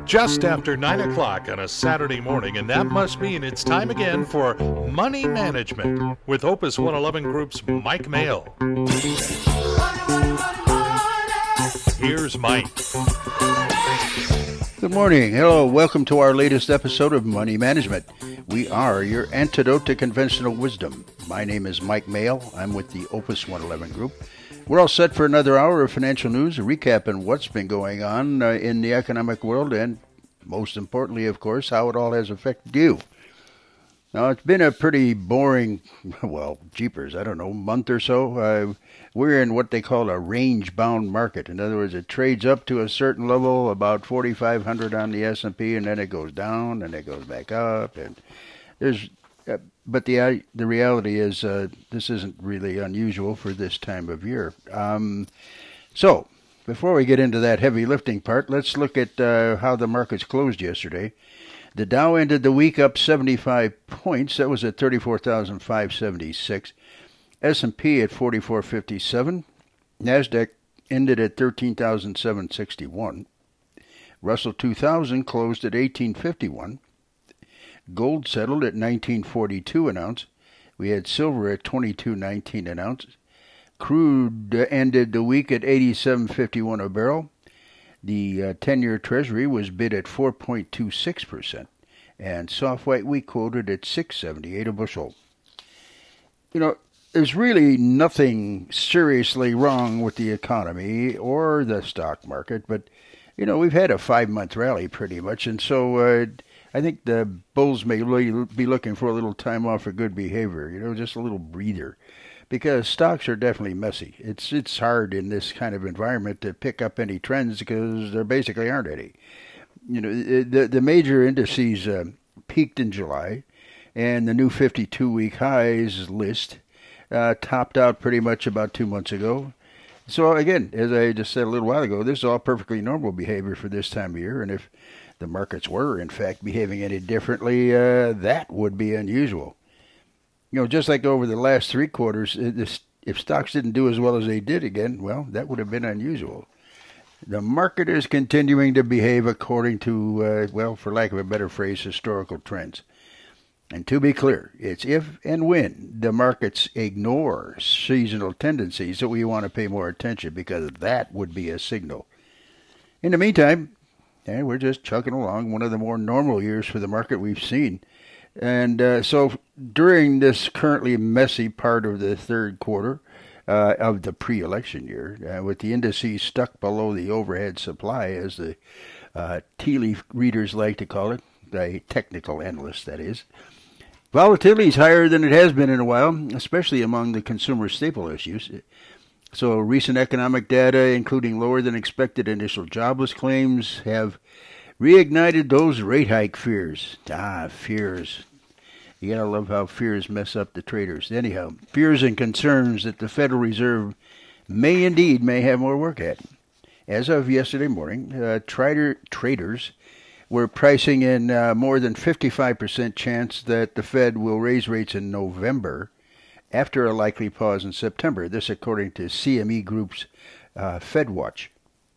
Just after 9 o'clock on a Saturday morning, and that must mean it's time again for Money Management with Opus 111 Group's Mike Mail. Here's Mike. Good morning. Hello. Welcome to our latest episode of Money Management. We are your antidote to conventional wisdom. My name is Mike Mail. I'm with the Opus 111 Group. We're all set for another hour of financial news, a recap on what's been going on in the economic world, and most importantly, of course, how it all has affected you. Now, it's been a pretty boring, well, jeepers, I don't know, month or so. We're in what they call a range-bound market. In other words, it trades up to a certain level, about 4,500 on the S&P, and then it goes down, and it goes back up. And there's, but the reality is this isn't really unusual for this time of year. So, before we get into that heavy lifting part, let's look at how the markets closed yesterday. The Dow ended the week up 75 points. That was at 34,576. S&P at 4457. NASDAQ ended at 13,761. Russell 2000 closed at 1851. Gold settled at 1942 an ounce. We had silver at 22.19 an ounce. Crude ended the week at 87.51 a barrel. The 10-year Treasury was bid at 4.26%, and soft white wheat quoted at $6.78 a bushel. You know, there's really nothing seriously wrong with the economy or the stock market, but, you know, we've had a 5-month rally pretty much, and so I think the bulls may really be looking for a little time off for good behavior, you know, just a little breather. Because stocks are definitely messy. It's hard in this kind of environment to pick up any trends because there basically aren't any. You know, the major indices peaked in July, and the new 52-week highs list topped out pretty much about 2 months ago. So again, as I just said a little while ago, this is all perfectly normal behavior for this time of year, and if the markets were in fact behaving any differently, that would be unusual. You know, just like over the last 3 quarters, if stocks didn't do as well as they did again, well, that would have been unusual. The market is continuing to behave according to, well, for lack of a better phrase, historical trends. And to be clear, it's if and when the markets ignore seasonal tendencies that we want to pay more attention, because that would be a signal. In the meantime, we're just chugging along, one of the more normal years for the market we've seen. And so during this currently messy part of the third quarter of the pre-election year, with the indices stuck below the overhead supply, as the tea leaf readers like to call it, the technical analysts, that is, volatility is higher than it has been in a while, especially among the consumer staple issues. So recent economic data, including lower than expected initial jobless claims, have reignited those rate hike fears. Fears. You gotta love how fears mess up the traders. Anyhow, fears and concerns that the Federal Reserve may have more work at. As of yesterday morning, traders were pricing in more than 55% chance that the Fed will raise rates in November after a likely pause in September. This according to CME Group's FedWatch.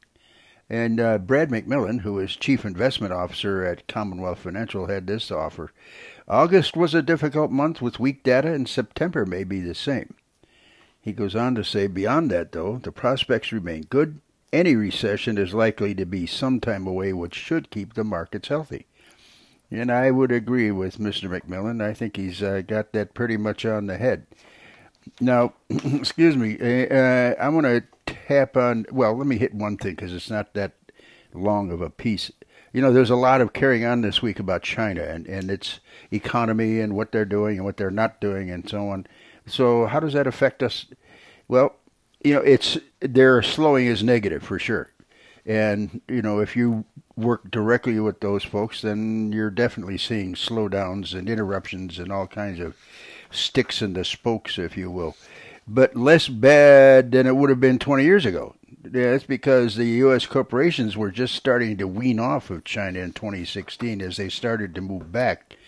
And Brad McMillan, who is Chief Investment Officer at Commonwealth Financial, had this to offer. August was a difficult month with weak data, and September may be the same. He goes on to say, beyond that, though, the prospects remain good. Any recession is likely to be some time away, which should keep the markets healthy. And I would agree with Mr. McMillan. I think he's got that pretty much on the head. Now, excuse me, I want to tap on, well, let me hit one thing because it's not that long of a piece. You know, there's a lot of carrying on this week about China and its economy and what they're doing and what they're not doing and so on. So how does that affect us? Well, you know, their slowing is negative for sure. And, you know, if you work directly with those folks, then you're definitely seeing slowdowns and interruptions and all kinds of sticks in the spokes, if you will. But less bad than it would have been 20 years ago. Yeah, that's because the U.S. corporations were just starting to wean off of China in 2016 as they started to move back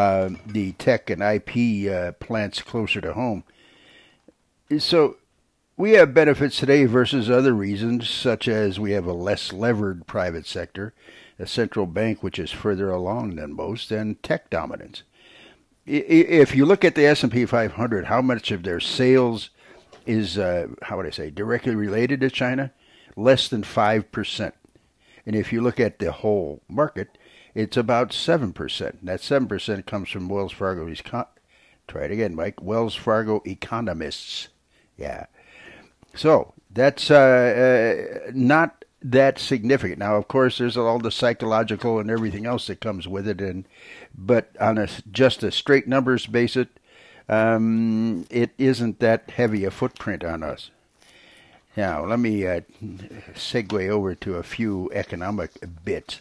the tech and IP plants closer to home. So We have benefits today versus other reasons, such as we have a less levered private sector, a central bank which is further along than most, and tech dominance. If you look at the S&P 500, how much of their sales is, directly related to China? Less than 5%. And if you look at the whole market, it's about 7%. That 7% comes from Wells Fargo. Try it again, Mike. Wells Fargo economists. Yeah. So that's not that significant. Now, of course, there's all the psychological and everything else that comes with it, but on just a straight numbers basis, it isn't that heavy a footprint on us. Now, let me segue over to a few economic bits.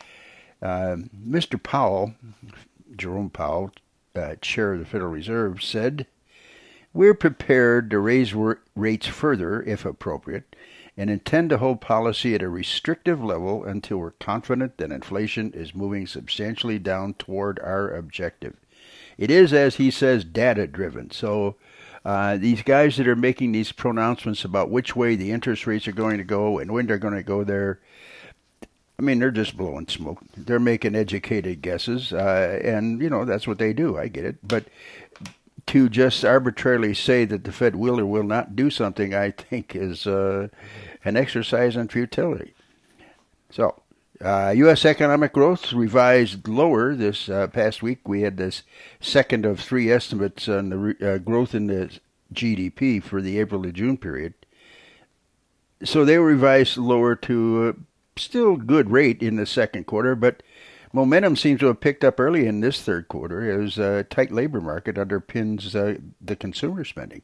Mr. Powell, Jerome Powell, chair of the Federal Reserve, said, "We're prepared to raise rates further, if appropriate, and intend to hold policy at a restrictive level until we're confident that inflation is moving substantially down toward our objective." It is, as he says, data-driven. So these guys that are making these pronouncements about which way the interest rates are going to go and when they're going to go there, I mean, they're just blowing smoke. They're making educated guesses, and, that's what they do. I get it. But to just arbitrarily say that the Fed will or will not do something, I think, is an exercise in futility. So, U.S. economic growth revised lower this past week. We had this second of three estimates on the growth in the GDP for the April to June period. So they were revised lower to still good rate in the second quarter, but momentum seems to have picked up early in this third quarter as a tight labor market underpins the consumer spending.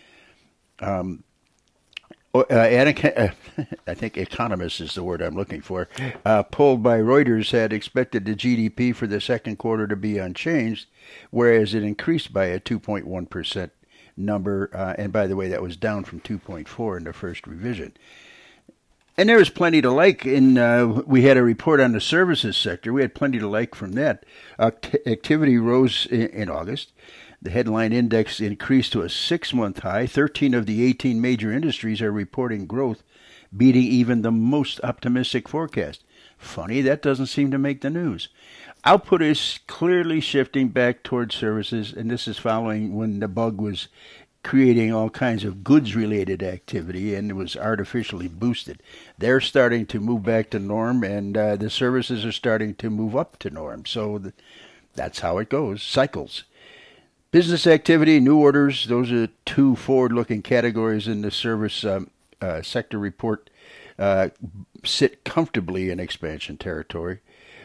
I think economist is the word I'm looking for, polled by Reuters had expected the GDP for the second quarter to be unchanged, whereas it increased by a 2.1% number. And by the way, that was down from 2.4 in the first revision. And there was plenty to like. We had a report on the services sector. We had plenty to like from that. Activity rose in August. The headline index increased to a 6-month high. 13 of the 18 major industries are reporting growth, beating even the most optimistic forecast. Funny, that doesn't seem to make the news. Output is clearly shifting back towards services, and this is following when the bug was creating all kinds of goods-related activity and it was artificially boosted. They're starting to move back to norm, and the services are starting to move up to norm. So that's how it goes, cycles. Business activity, new orders, those are two forward-looking categories in the service sector report, sit comfortably in expansion territory.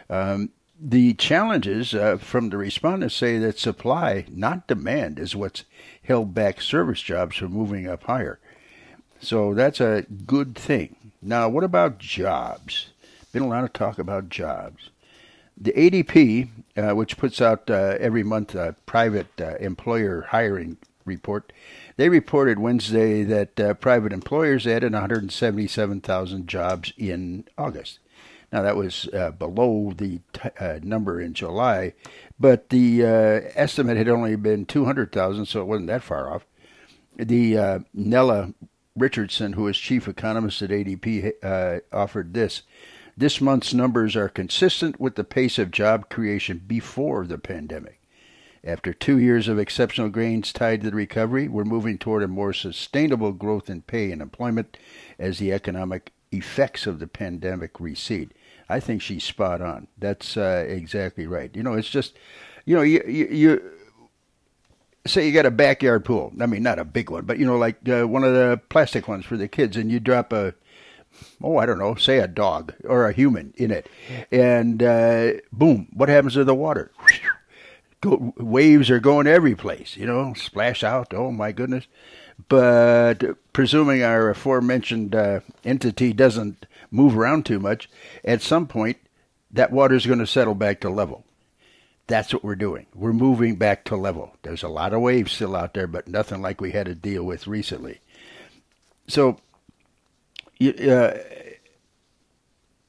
The challenges from the respondents say that supply, not demand, is what's held back service jobs from moving up higher. So that's a good thing. Now, what about jobs? Been a lot of talk about jobs. The ADP, which puts out every month a private employer hiring report, they reported Wednesday that private employers added 177,000 jobs in August. Now, that was below the number in July, but the estimate had only been 200,000, so it wasn't that far off. The Nella Richardson, who is chief economist at ADP, offered this. This month's numbers are consistent with the pace of job creation before the pandemic. After 2 years of exceptional gains tied to the recovery, we're moving toward a more sustainable growth in pay and employment as the economic effects of the pandemic recede. I think she's spot on. That's exactly right. It's just, you say you got a backyard pool. I mean, not a big one, but, like one of the plastic ones for the kids, and you drop say a dog or a human in it. And boom, what happens to the water? Waves are going every place, splash out. Oh, my goodness. But presuming our aforementioned entity doesn't move around too much, at some point, that water is going to settle back to level. That's what we're doing. We're moving back to level. There's a lot of waves still out there, but nothing like we had to deal with recently. So, the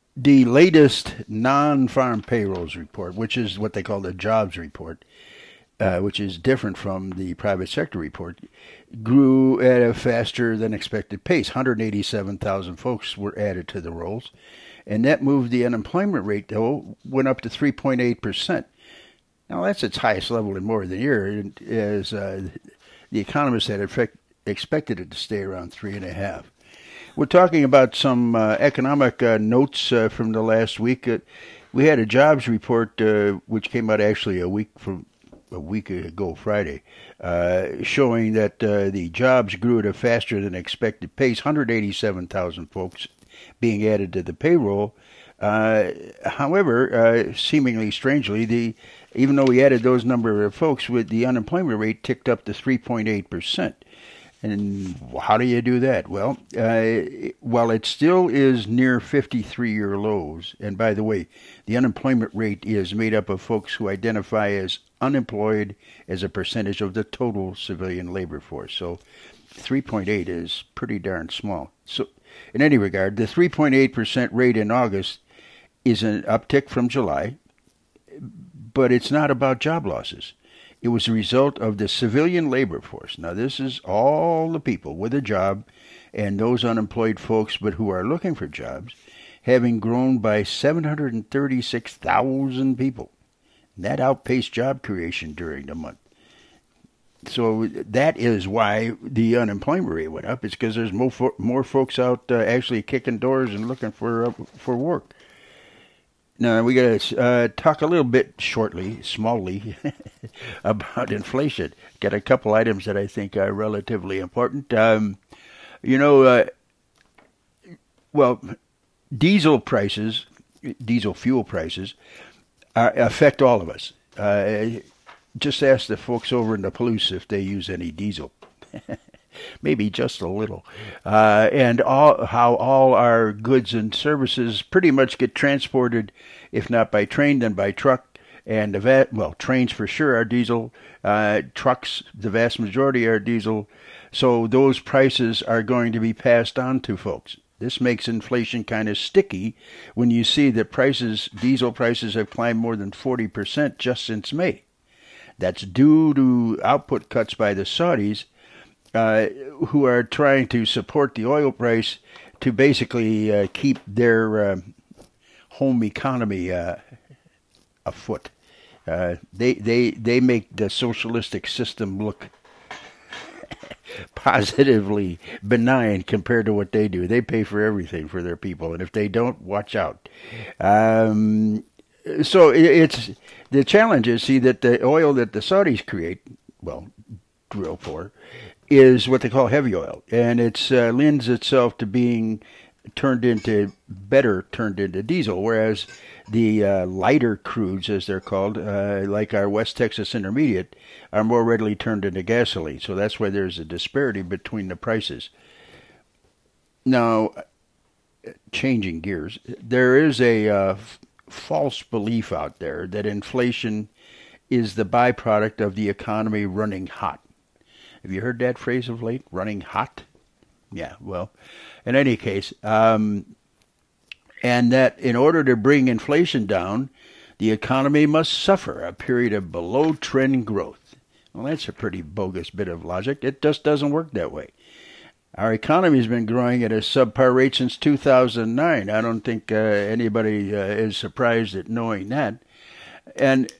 latest non-farm payrolls report, which is what they call the jobs report, which is different from the private sector report, grew at a faster than expected pace. 187,000 folks were added to the rolls, and that moved the unemployment rate, though, went up to 3.8%. Now, that's its highest level in more than a year, as the economists had expected it to stay around 3.5%. We're talking about some economic notes from the last week. We had a jobs report which came out actually a week ago Friday, showing that the jobs grew at a faster than expected pace. 187,000 folks being added to the payroll. However, seemingly strangely, even though we added those number of folks, with the unemployment rate ticked up to 3.8%. And how do you do that? Well, while it still is near 53-year lows, and by the way, the unemployment rate is made up of folks who identify as unemployed as a percentage of the total civilian labor force. So 3.8 is pretty darn small. So in any regard, the 3.8% rate in August is an uptick from July, but it's not about job losses. It was a result of the civilian labor force. Now, this is all the people with a job and those unemployed folks but who are looking for jobs, having grown by 736,000 people. And that outpaced job creation during the month. So that is why the unemployment rate went up. It's because there's more folks out actually kicking doors and looking for work. Now, we got to talk a little bit smallly, about inflation. Got a couple items that I think are relatively important. Diesel fuel prices, affect all of us. Just ask the folks over in the Palouse if they use any diesel. Maybe just a little, and how all our goods and services pretty much get transported, if not by train, then by truck. And trains for sure are diesel. Trucks, the vast majority are diesel. So those prices are going to be passed on to folks. This makes inflation kind of sticky when you see that diesel prices have climbed more than 40% just since May. That's due to output cuts by the Saudis, who are trying to support the oil price to basically keep their home economy afoot. They make the socialistic system look positively benign compared to what they do. They pay for everything for their people, and if they don't, watch out. So it's the challenge is, see, that the oil that the Saudis drill for, is what they call heavy oil, and it lends itself to being turned into diesel, whereas the lighter crudes, as they're called, like our West Texas Intermediate, are more readily turned into gasoline. So that's why there's a disparity between the prices. Now, changing gears, there is a false belief out there that inflation is the byproduct of the economy running hot. Have you heard that phrase of late, running hot? Yeah, well, in any case, and that in order to bring inflation down, the economy must suffer a period of below-trend growth. Well, that's a pretty bogus bit of logic. It just doesn't work that way. Our economy has been growing at a subpar rate since 2009. I don't think anybody is surprised at knowing that. And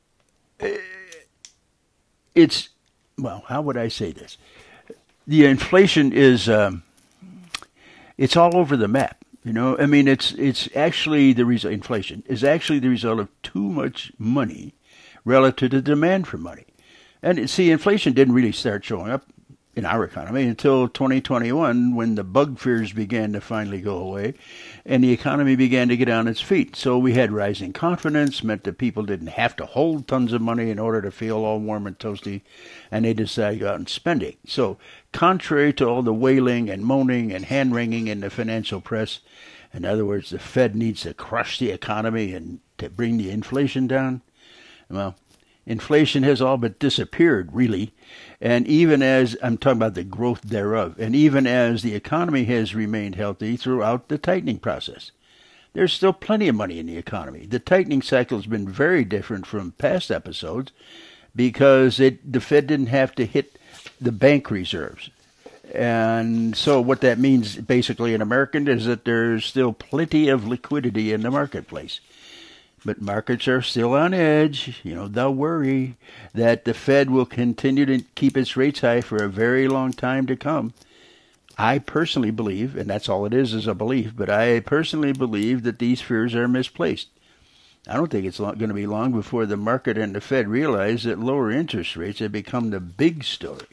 it's... Well, how would I say this? The inflation is, it's all over the map. I mean, it's actually the result. Inflation is actually the result of too much money relative to demand for money. And see, inflation didn't really start showing up in our economy until 2021, when the bug fears began to finally go away and the economy began to get on its feet. So we had rising confidence, meant that people didn't have to hold tons of money in order to feel all warm and toasty, and they decided to go out and spend it. So contrary to all the wailing and moaning and hand-wringing in the financial press, in other words, the Fed needs to crush the economy and to bring the inflation down, well, inflation has all but disappeared, really. And even as, I'm talking about the growth thereof, and even as the economy has remained healthy throughout the tightening process, there's still plenty of money in the economy. The tightening cycle has been very different from past episodes because the Fed didn't have to hit the bank reserves. And so what that means basically in American is that there's still plenty of liquidity in the marketplace. But markets are still on edge. They'll worry that the Fed will continue to keep its rates high for a very long time to come. I personally believe, and that's all it is a belief, but I personally believe that these fears are misplaced. I don't think it's going to be long before the market and the Fed realize that lower interest rates have become the big story.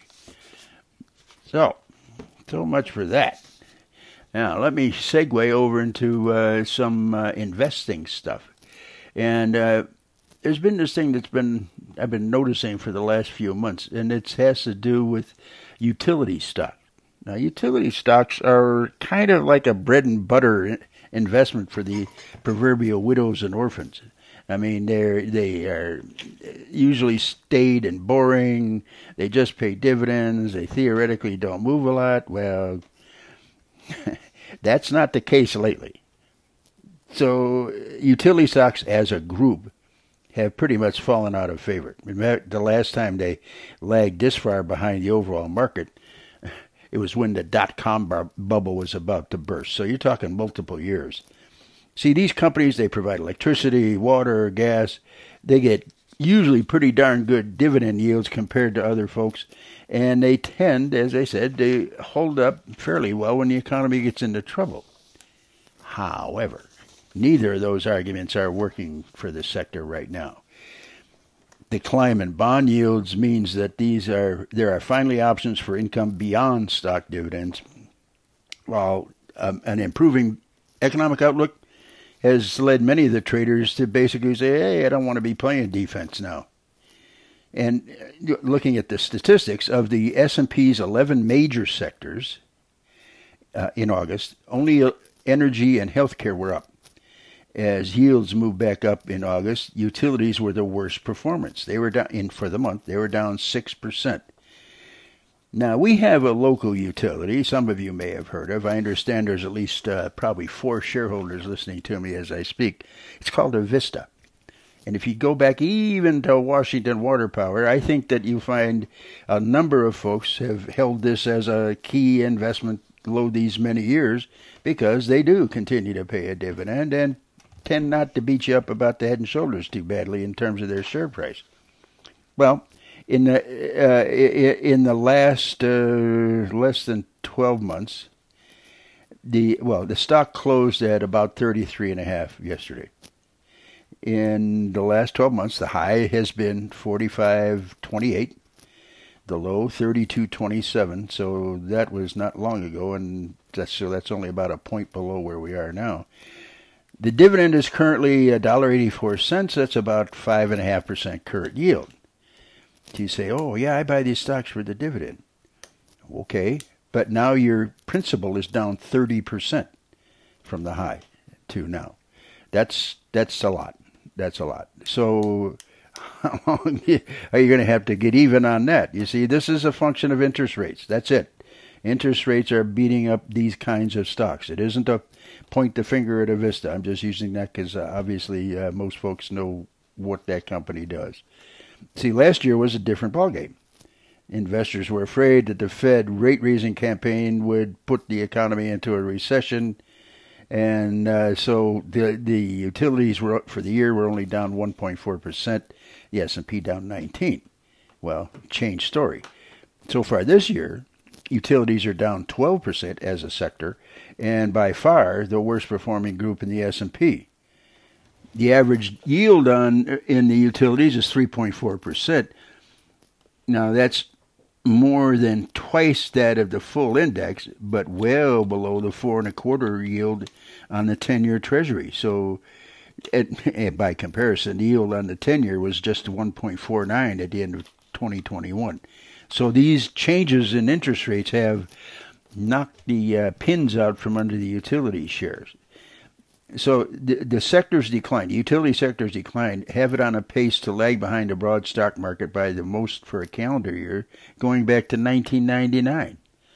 So much for that. Now, let me segue over into some investing stuff. And there's been this thing I've been noticing for the last few months, and it has to do with utility stock. Now, utility stocks are kind of like a bread and butter investment for the proverbial widows and orphans. I mean, they are usually staid and boring. They just pay dividends. They theoretically don't move a lot. Well, that's not the case lately. So utility stocks as a group have pretty much fallen out of favor. The last time they lagged this far behind the overall market, it was when the dot-com bubble was about to burst. So you're talking multiple years. See, these companies, they provide electricity, water, gas. They get usually pretty darn good dividend yields compared to other folks. And they tend, as I said, they hold up fairly well when the economy gets into trouble. However, neither of those arguments are working for the sector right now. The climb in bond yields means that there are finally options for income beyond stock dividends, while an improving economic outlook has led many of the traders to basically say, hey, I don't want to be playing defense now. And looking at the statistics of the S&P's 11 major sectors in August, only energy and healthcare were up. As yields moved back up in August, utilities were the worst performance. They were down for the month. They were down 6%. Now, we have a local utility some of you may have heard of. I understand there's at least probably 4 shareholders listening to me as I speak. It's called Avista. And if you go back even to Washington Water Power, I think that you find a number of folks have held this as a key investment these many years because they do continue to pay a dividend and tend not to beat you up about the head and shoulders too badly in terms of their share price. Well, in the last less than 12 months, the stock closed at about 33.5 yesterday. In the last 12 months, the high has been 45.28, the low 32.27. So that was not long ago, and that's only about a point below where we are now. The dividend is currently $1.84. That's about 5.5% current yield. So you say, oh, yeah, I buy these stocks for the dividend. Okay, but now your principal is down 30% from the high to now. That's a lot. That's a lot. So how long are you going to have to get even on that? You see, this is a function of interest rates. That's it. Interest rates are beating up these kinds of stocks. It isn't a point the finger at Avista. I'm just using that because obviously most folks know what that company does. See, last year was a different ballgame. Investors were afraid that the Fed rate-raising campaign would put the economy into a recession, and so the utilities were for the year were only down 1.4%. The S&P down 19. Well, change story. So far this year, utilities are down 12% as a sector, and by far the worst performing group in the S&P. The average yield in the utilities is 3.4%. Now that's more than twice that of the full index, but well below the 4.25% yield on the 10-year Treasury. So, by comparison, the yield on the 10-year was just 1.49 at the end of 2021. So these changes in interest rates have knocked the pins out from under the utility shares. So the sector's decline, the utility sector's decline, have it on a pace to lag behind the broad stock market by the most for a calendar year, going back to 1999.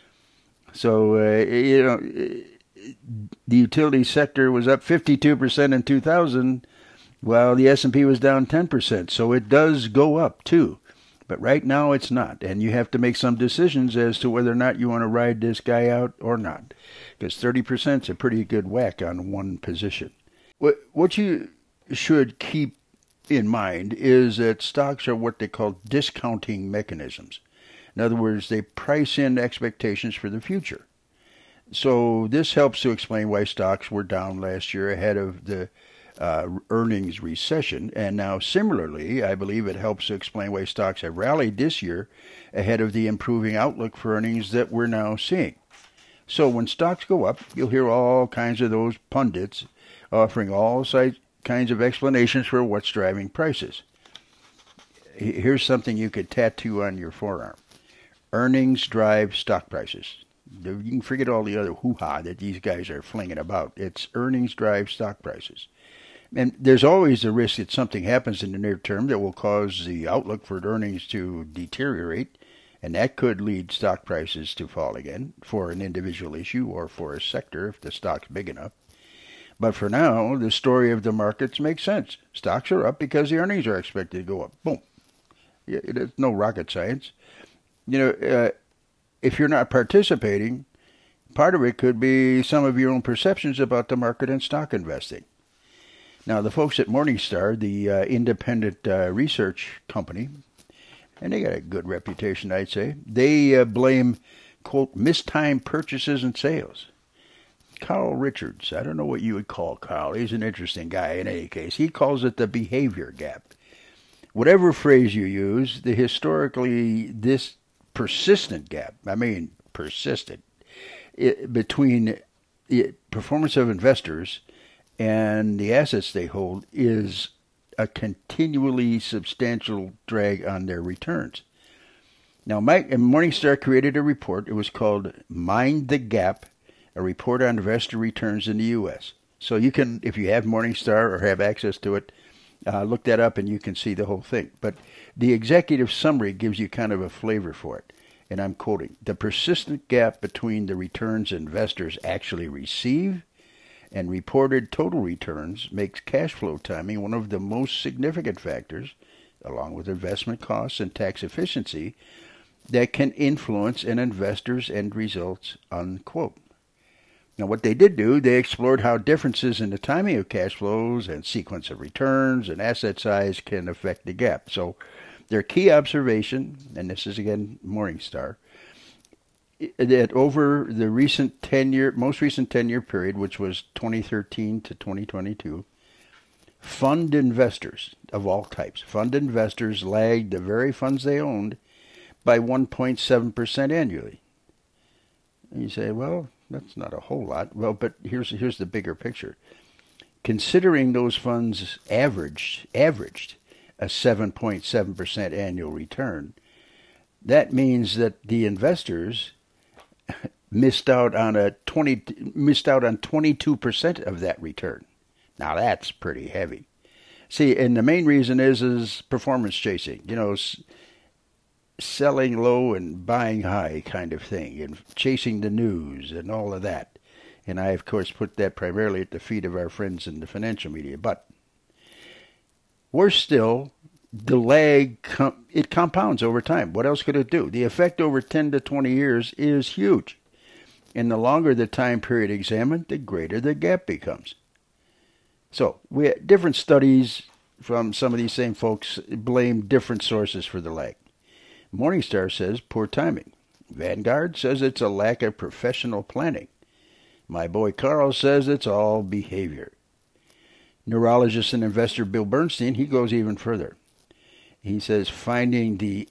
So, the utility sector was up 52% in 2000, while the S&P was down 10%. So it does go up, too. But right now it's not, and you have to make some decisions as to whether or not you want to ride this guy out or not, because 30% is a pretty good whack on one position. What you should keep in mind is that stocks are what they call discounting mechanisms. In other words, they price in expectations for the future. So this helps to explain why stocks were down last year ahead of the earnings recession. And now similarly, I believe it helps to explain why stocks have rallied this year ahead of the improving outlook for earnings that we're now seeing. So when stocks go up, you'll hear all kinds of those pundits offering all kinds of explanations for what's driving prices. Here's something you could tattoo on your forearm. Earnings drive stock prices. You can forget all the other hoo-ha that these guys are flinging about. It's earnings drive stock prices. And there's always the risk that something happens in the near term that will cause the outlook for earnings to deteriorate, and that could lead stock prices to fall again for an individual issue or for a sector if the stock's big enough. But for now, the story of the markets makes sense. Stocks are up because the earnings are expected to go up. Boom. It's no rocket science. If you're not participating, part of it could be some of your own perceptions about the market and stock investing. Now, the folks at Morningstar, the independent research company, and they got a good reputation, I'd say, they blame, quote, mistimed purchases and sales. Carl Richards, I don't know what you would call Carl. He's an interesting guy in any case. He calls it the behavior gap. Whatever phrase you use, this persistent gap, persistent, between the performance of investors and the assets they hold is a continually substantial drag on their returns. Now, Morningstar created a report. It was called Mind the Gap, a report on investor returns in the U.S. So you can, if you have Morningstar or have access to it, look that up and you can see the whole thing. But the executive summary gives you kind of a flavor for it. And I'm quoting, the persistent gap between the returns investors actually receive and reported total returns makes cash flow timing one of the most significant factors, along with investment costs and tax efficiency, that can influence an investor's end results, unquote. Now, what they did do, they explored how differences in the timing of cash flows and sequence of returns and asset size can affect the gap. So their key observation, and this is again Morningstar, that over the most recent 10-year period, which was 2013 to 2022, fund investors of all types, fund investors lagged the very funds they owned by 1.7% annually. And you say, well, that's not a whole lot. Well, but here's the bigger picture. Considering those funds averaged a 7.7% annual return, that means that the investors missed out on 22% of that return. Now that's pretty heavy. See, and the main reason is performance chasing. Selling low and buying high kind of thing, and chasing the news and all of that. And I, of course, put that primarily at the feet of our friends in the financial media. But worse still, the lag, it compounds over time. What else could it do? The effect over 10 to 20 years is huge. And the longer the time period examined, the greater the gap becomes. So, we had different studies from some of these same folks blame different sources for the lag. Morningstar says poor timing. Vanguard says it's a lack of professional planning. My boy Carl says it's all behavior. Neurologist and investor Bill Bernstein, he goes even further. He says finding the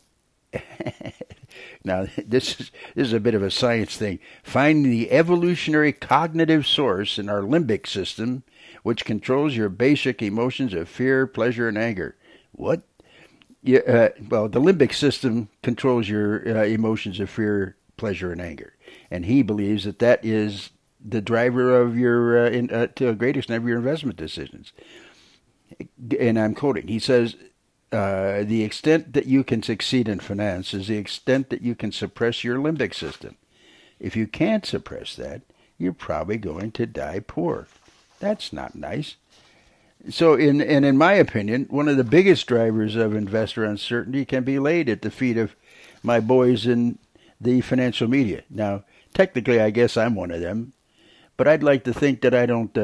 now this is a bit of a science thing. Finding the evolutionary cognitive source in our limbic system, which controls your basic emotions of fear, pleasure, and anger. What? Well, the limbic system controls your emotions of fear, pleasure, and anger. And he believes that is the driver of your, to a great extent, of your investment decisions. And I'm quoting. He says, the extent that you can succeed in finance is the extent that you can suppress your limbic system. If you can't suppress that, you're probably going to die poor. That's not nice. So, in my opinion, one of the biggest drivers of investor uncertainty can be laid at the feet of my boys in the financial media. Now, technically, I guess I'm one of them, but I'd like to think that I don't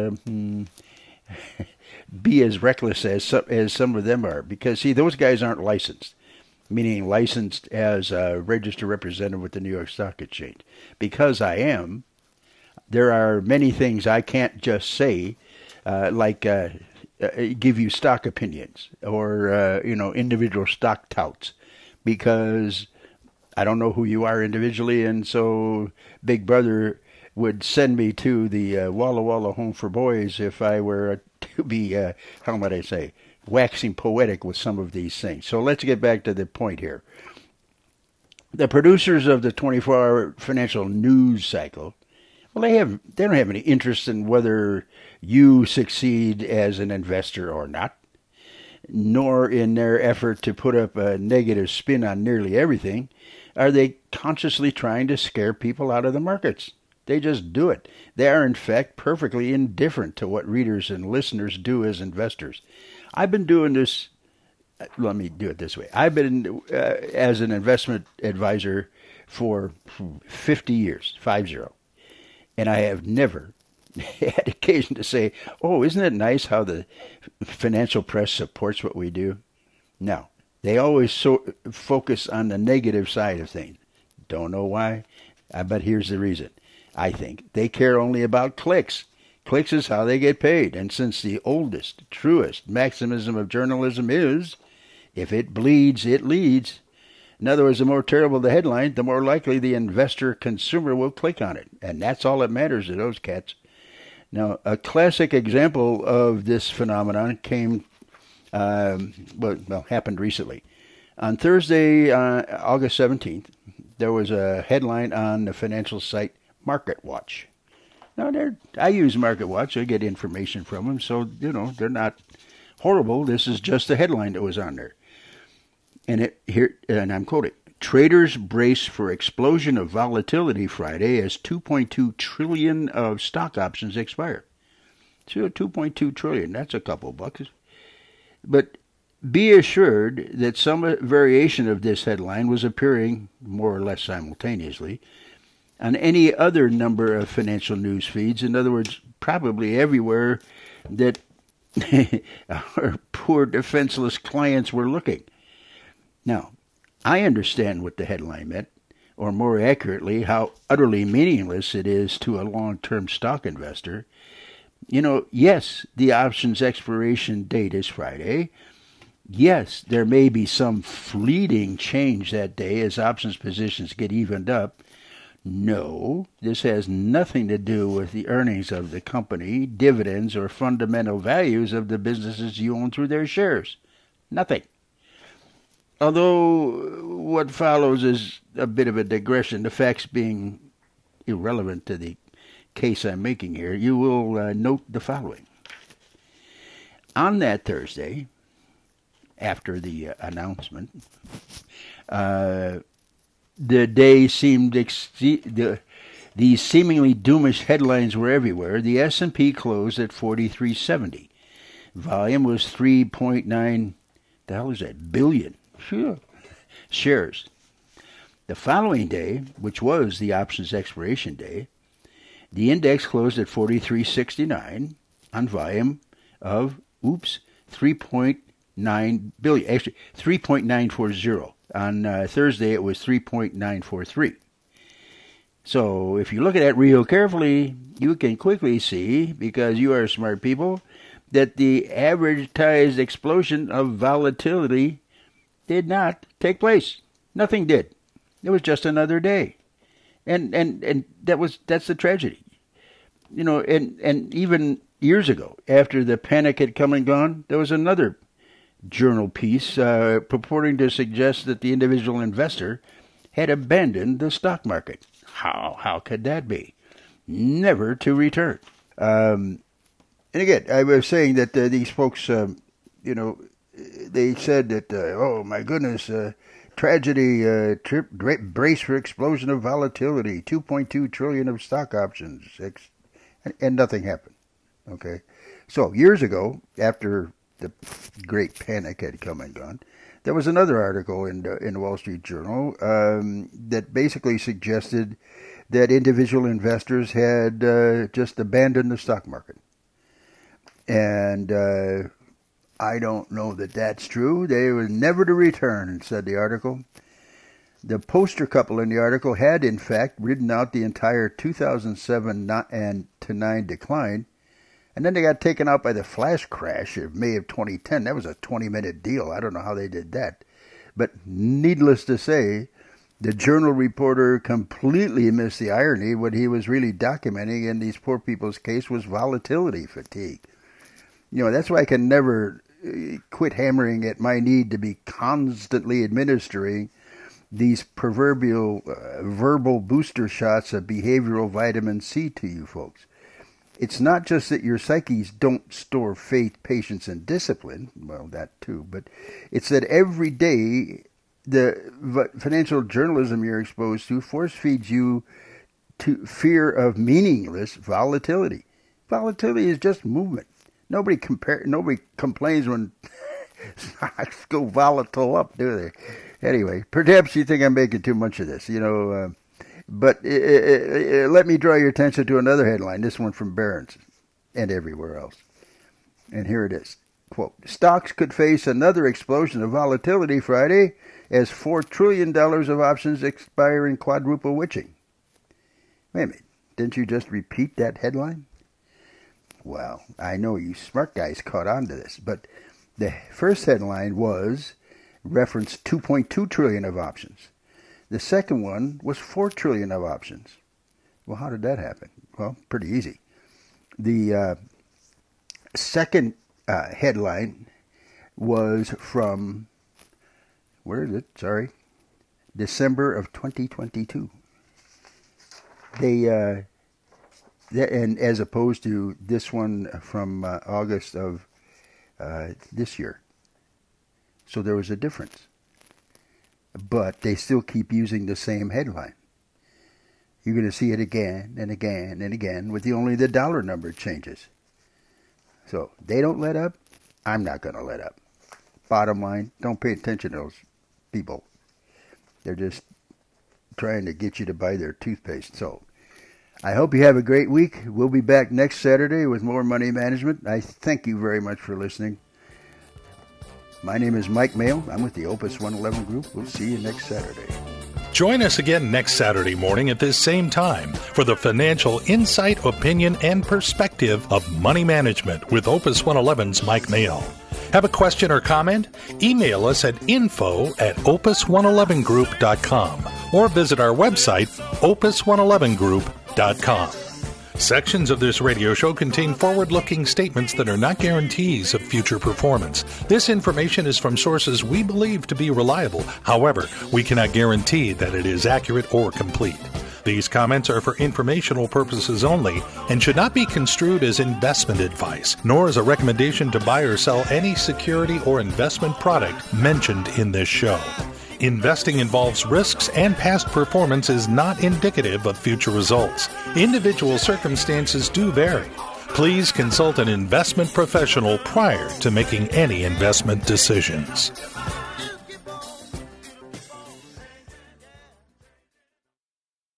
be as reckless as some of them are, because see, those guys aren't licensed, meaning licensed as a registered representative with the New York Stock Exchange. Because I am, there are many things I can't just say, like give you stock opinions or individual stock touts, because I don't know who you are individually, and so Big Brother would send me to the Walla Walla Home for Boys if I were to be, how might I say, waxing poetic with some of these things. So let's get back to the point here. The producers of the 24-hour financial news cycle, well, they don't have any interest in whether you succeed as an investor or not, nor in their effort to put up a negative spin on nearly everything are they consciously trying to scare people out of the markets. They just do it. They are, in fact, perfectly indifferent to what readers and listeners do as investors. I've been doing this, let me do it this way. I've been as an investment advisor for 50 years, 50. And I have never had occasion to say, oh, isn't it nice how the financial press supports what we do? No. They always focus on the negative side of things. Don't know why, but here's the reason. I think they care only about clicks. Clicks is how they get paid. And since the oldest, truest maximism of journalism is, if it bleeds, it leads. In other words, the more terrible the headline, the more likely the investor consumer will click on it. And that's all that matters to those cats. Now, a classic example of this phenomenon happened recently. On Thursday, August 17th, there was a headline on the financial site MarketWatch. Now, I use MarketWatch. I get information from them, so, they're not horrible. This is just the headline that was on there. And I'm quoting, "Traders brace for explosion of volatility Friday as 2.2 trillion of stock options expire." So 2.2 trillion, that's a couple bucks. But be assured that some variation of this headline was appearing more or less simultaneously on any other number of financial news feeds. In other words, probably everywhere that our poor defenseless clients were looking. Now, I understand what the headline meant, or more accurately, how utterly meaningless it is to a long-term stock investor. Yes, the options expiration date is Friday. Yes, there may be some fleeting change that day as options positions get evened up. No, this has nothing to do with the earnings of the company, dividends, or fundamental values of the businesses you own through their shares. Nothing. Although what follows is a bit of a digression, the facts being irrelevant to the case I'm making here, you will note the following. On that Thursday, after the announcement, the day seemed these seemingly doomish headlines were everywhere. The S&P closed at 4370. Volume was 3.9. The hell is that? Billion. Sure. Shares. The following day, which was the options expiration day, the index closed at 4369 on volume of 3.9 billion. Actually, 3.940. On Thursday, it was 3.943. So if you look at that real carefully, you can quickly see, because you are smart people, that the advertised explosion of volatility did not take place. Nothing did. It was just another day. And that's the tragedy. And even years ago, after the panic had come and gone, there was another journal piece purporting to suggest that the individual investor had abandoned the stock market. How could that be? Never to return. And again, I was saying that these folks, they said that, oh my goodness, tragedy, brace for explosion of volatility, 2.2 trillion of stock options, and nothing happened. Okay, So years ago, after the Great Panic had come and gone, there was another article in the Wall Street Journal that basically suggested that individual investors had just abandoned the stock market. And I don't know that that's true. They were never to return, said the article. The poster couple in the article had, in fact, ridden out the entire 2007 and to 9 decline, and then they got taken out by the flash crash of May of 2010. That was a 20-minute deal. I don't know how they did that. But needless to say, the Journal reporter completely missed the irony. What he was really documenting in these poor people's case was volatility fatigue. You know, that's why I can never quit hammering at my need to be constantly administering these proverbial verbal booster shots of behavioral vitamin C to you folks. It's not just that your psyches don't store faith, patience, and discipline. Well, that too. But it's that every day the financial journalism you're exposed to force feeds you to fear of meaningless volatility. Volatility is just movement. Nobody complains when stocks go volatile up, do they? Anyway, perhaps you think I'm making too much of this, but let me draw your attention to another headline, this one from Barron's and everywhere else. And here it is. Quote, stocks could face another explosion of volatility Friday as $4 trillion of options expire in quadruple witching. Wait a minute, didn't you just repeat that headline? Well, I know you smart guys caught on to this, but the first headline was referenced 2.2 trillion of options. The second one was 4 trillion of options. Well, how did that happen? Well, pretty easy. The second headline was from, where is it? Sorry. December of 2022. And as opposed to this one from August of this year. So there was a difference. But they still keep using the same headline. You're going to see it again and again and again with only the dollar number changes. So they don't let up. I'm not going to let up. Bottom line, don't pay attention to those people. They're just trying to get you to buy their toothpaste. So I hope you have a great week. We'll be back next Saturday with more money management. I thank you very much for listening. My name is Mike Mayo. I'm with the Opus 111 Group. We'll see you next Saturday. Join us again next Saturday morning at this same time for the financial insight, opinion, and perspective of money management with Opus 111's Mike Mayo. Have a question or comment? Email us at info@opus111group.com or visit our website, opus111group.com. Sections of this radio show contain forward-looking statements that are not guarantees of future performance. This information is from sources we believe to be reliable. However, we cannot guarantee that it is accurate or complete. These comments are for informational purposes only and should not be construed as investment advice, nor as a recommendation to buy or sell any security or investment product mentioned in this show. Investing involves risks, and past performance is not indicative of future results. Individual circumstances do vary. Please consult an investment professional prior to making any investment decisions.